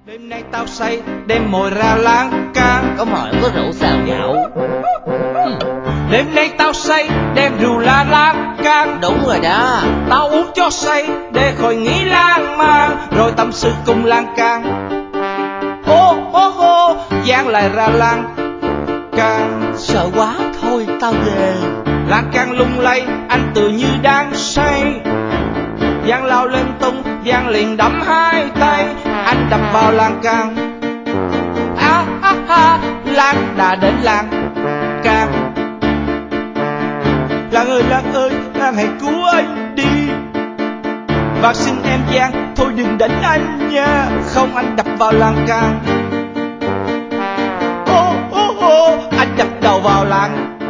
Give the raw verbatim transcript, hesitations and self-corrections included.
Đêm nay tao say đem mồi ra lan can. Có mồi có rượu xào nhậu. Đêm nay tao say đem rượu ra lan can. Đúng rồi đó. Tao uống cho say để khỏi nghĩ lan man, rồi tâm sự cùng lan can. Ô ô ô Giang lại ra lan can. Sợ quá thôi tao về. Lan can lung lay anh tự như đang say. Giang lao lên tung, Giang liền đấm hai tay. Anh đập vào lan can. À, à, à, Lan đã đến lan can. Lan ơi Lan ơi, Lan hãy cứu anh đi. Và xin em Giang, thôi đừng đánh anh nha. Không, anh đập vào lan can. Ô ô ô Anh đập đầu vào lan